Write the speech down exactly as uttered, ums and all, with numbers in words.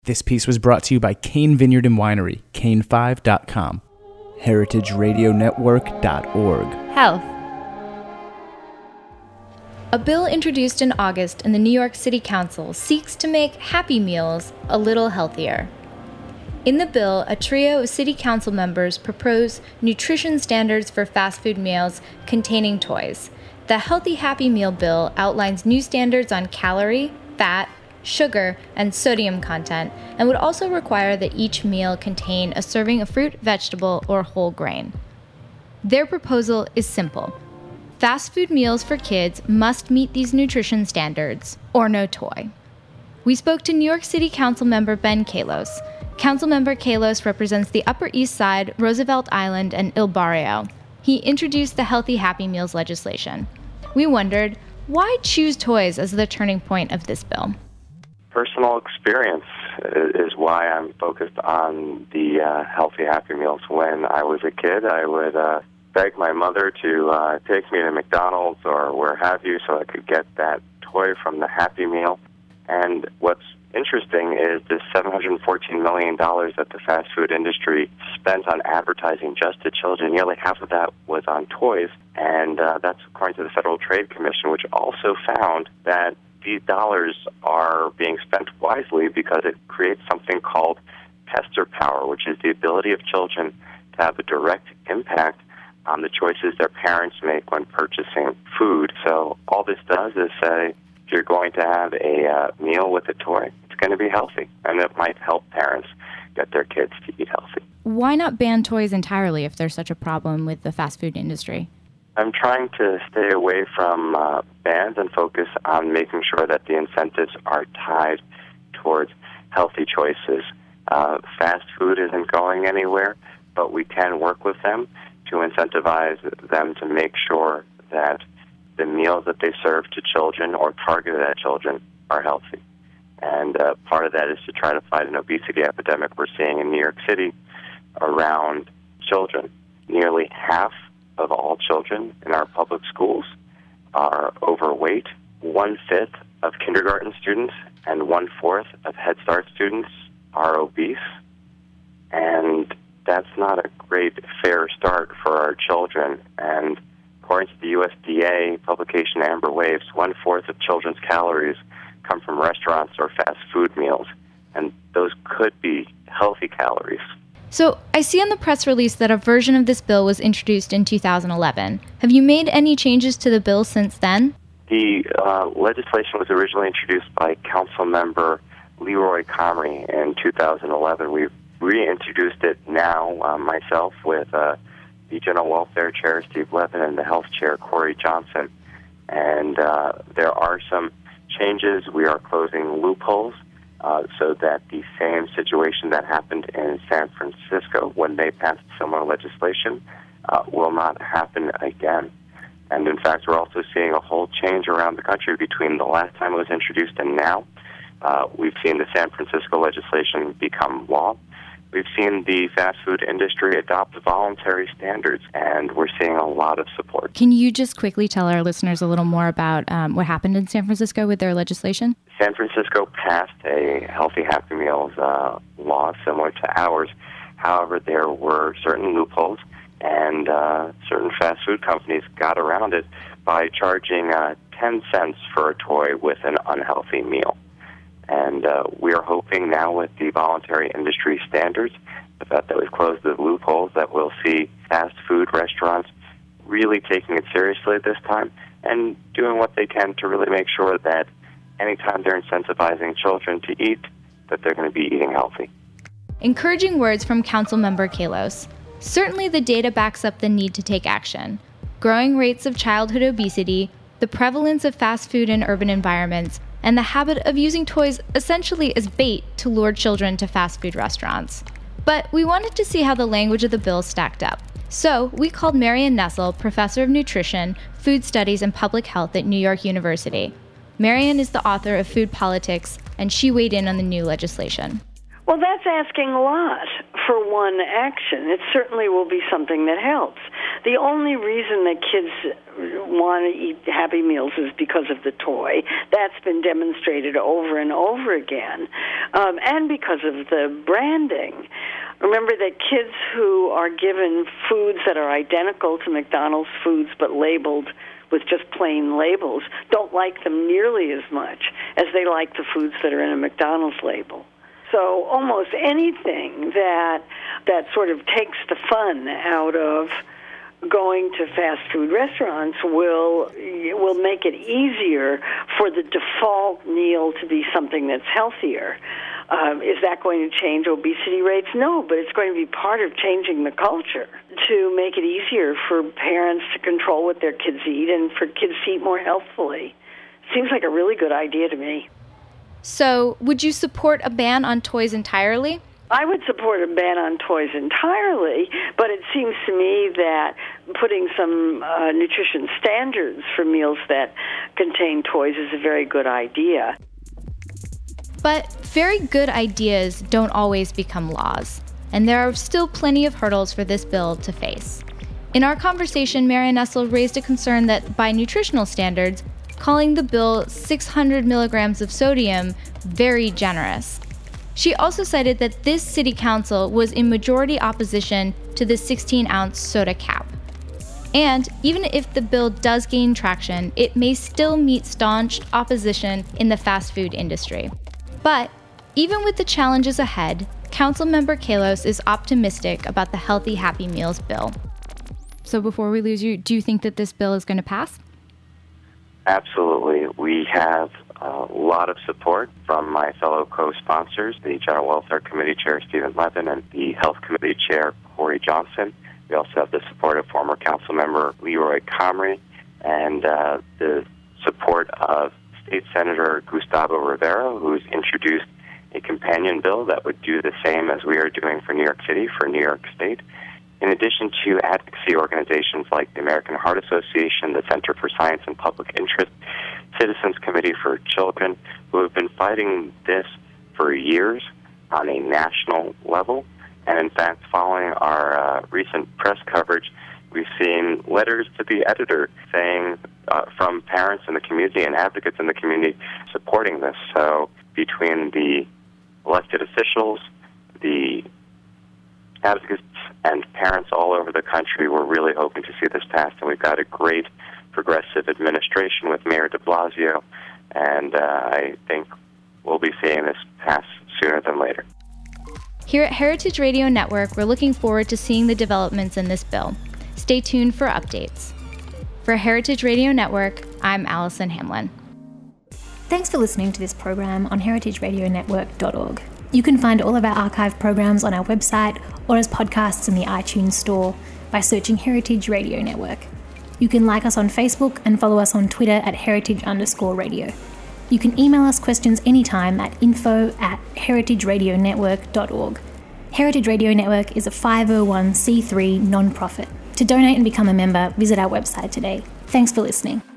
This piece was brought to you by Kane Vineyard and Winery, kane five dot com, heritage radio network dot org. Health. A bill introduced in August in the New York City Council seeks to make Happy Meals a little healthier. In the bill, a trio of city council members propose nutrition standards for fast food meals containing toys. The Healthy Happy Meal bill outlines new standards on calorie, fat, sugar, and sodium content, and would also require that each meal contain a serving of fruit, vegetable, or whole grain. Their proposal is simple. Fast food meals for kids must meet these nutrition standards, or no toy. We spoke to New York City Council member Ben Kallos. Councilmember Kallos represents the Upper East Side, Roosevelt Island, and Il Barrio. He introduced the Healthy Happy Meals legislation. We wondered, why choose toys as the turning point of this bill? Personal experience is why I'm focused on the uh, Healthy Happy Meals. When I was a kid, I would uh, beg my mother to uh, take me to McDonald's or where have you so I could get that toy from the Happy Meal. And what's interesting is the seven hundred fourteen million dollars that the fast food industry spent on advertising just to children. Nearly half of that was on toys, and uh, that's according to the Federal Trade Commission, which also found that these dollars are being spent wisely because it creates something called tester power, which is the ability of children to have a direct impact on the choices their parents make when purchasing food. So all this does is say, if you're going to have a uh, meal with a toy, it's going to be healthy, and it might help parents get their kids to eat healthy. Why not ban toys entirely if there's such a problem with the fast food industry? I'm trying to stay away from uh, bans and focus on making sure that the incentives are tied towards healthy choices. Uh, fast food isn't going anywhere, but we can work with them to incentivize them to make sure that the meals that they serve to children or targeted at children are healthy. And uh, part of that is to try to fight an obesity epidemic we're seeing in New York City around children. Nearly half of all children in our public schools are overweight. One-fifth of kindergarten students and one-fourth of Head Start students are obese. And that's not a great, fair start for our children. And according to the U S D A publication Amber Waves, one-fourth of children's calories come from restaurants or fast food meals. And those could be healthy calories. So, I see on the press release that a version of this bill was introduced in two thousand eleven. Have you made any changes to the bill since then? The uh, legislation was originally introduced by Council Member Leroy Comrie in two thousand eleven. We've reintroduced it now, uh, myself, with uh, the General Welfare Chair, Steve Levin, and the Health Chair, Corey Johnson. And uh, there are some changes. We are closing loopholes. Uh, so that the same situation that happened in San Francisco when they passed similar legislation uh, will not happen again. And in fact, we're also seeing a whole change around the country between the last time it was introduced and now. Uh, we've seen the San Francisco legislation become law. We've seen the fast food industry adopt voluntary standards, and we're seeing a lot of support. Can you just quickly tell our listeners a little more about um, what happened in San Francisco with their legislation? San Francisco passed a Healthy Happy Meals uh, law similar to ours. However, there were certain loopholes, and uh, certain fast food companies got around it by charging uh, ten cents for a toy with an unhealthy meal. And uh, we are hoping now with the voluntary industry standards, the fact that we've closed the loopholes, that we'll see fast food restaurants really taking it seriously this time and doing what they can to really make sure that anytime they're incentivizing children to eat, that they're going to be eating healthy. Encouraging words from Councilmember Kallos. Certainly the data backs up the need to take action. Growing rates of childhood obesity, the prevalence of fast food in urban environments, and the habit of using toys essentially as bait to lure children to fast food restaurants. But we wanted to see how the language of the bill stacked up. So we called Marian Nessel, professor of nutrition, food studies, and public health at New York University. Marian is the author of Food Politics, and she weighed in on the new legislation. Well, that's asking a lot for one action. It certainly will be something that helps. the only reason that kids want to eat Happy Meals is because of the toy. That's been demonstrated over and over again, um, and because of the branding. Remember that kids who are given foods that are identical to McDonald's foods but labeled with just plain labels don't like them nearly as much as they like the foods that are in a McDonald's label. So almost anything that that sort of takes the fun out of going to fast food restaurants will will make it easier for the default meal to be something that's healthier. Um, is that going to change obesity rates? No, but it's going to be part of changing the culture to make it easier for parents to control what their kids eat and for kids to eat more healthfully. Seems like a really good idea to me. So, would you support a ban on toys entirely? I would support a ban on toys entirely, but it seems to me that putting some uh, nutrition standards for meals that contain toys is a very good idea. But very good ideas don't always become laws, and there are still plenty of hurdles for this bill to face. In our conversation, Marion Nestle raised a concern that by nutritional standards, calling the bill six hundred milligrams of sodium very generous. She also cited that this city council was in majority opposition to the sixteen ounce soda cap. And even if the bill does gain traction, it may still meet staunch opposition in the fast food industry. But even with the challenges ahead, Councilmember Kallos is optimistic about the Healthy Happy Meals bill. So before we lose you, do you think that this bill is going to pass? Absolutely. We have a lot of support from my fellow co-sponsors, the General Welfare Committee Chair Stephen Levin and the Health Committee Chair Corey Johnson. We also have the support of former Councilmember Leroy Comrie and uh, the support of State Senator Gustavo Rivera, who's introduced a companion bill that would do the same as we are doing for New York City, for New York State. In addition to advocacy organizations like the American Heart Association, the Center for Science and Public Interest, Citizens Committee for Children, who have been fighting this for years on a national level. And in fact, following our uh, recent press coverage, we've seen letters to the editor saying uh, from parents in the community and advocates in the community supporting this. So between the elected officials, the advocates, and parents all over the country, we're really hoping to see this passed. And we've got a great progressive administration with Mayor de Blasio, and uh, I think we'll be seeing this pass sooner than later. Here at Heritage Radio Network, we're looking forward to seeing the developments in this bill. Stay tuned for updates. For Heritage Radio Network, I'm Allison Hamlin. Thanks for listening to this program on heritage radio network dot org. You can find all of our archive programs on our website or as podcasts in the iTunes Store by searching Heritage Radio Network. You can like us on Facebook and follow us on Twitter at heritage underscore radio. You can email us questions anytime at info at heritage radio network dot org. Heritage Radio Network is a five oh one c three non-profit. To donate and become a member, visit our website today. Thanks for listening.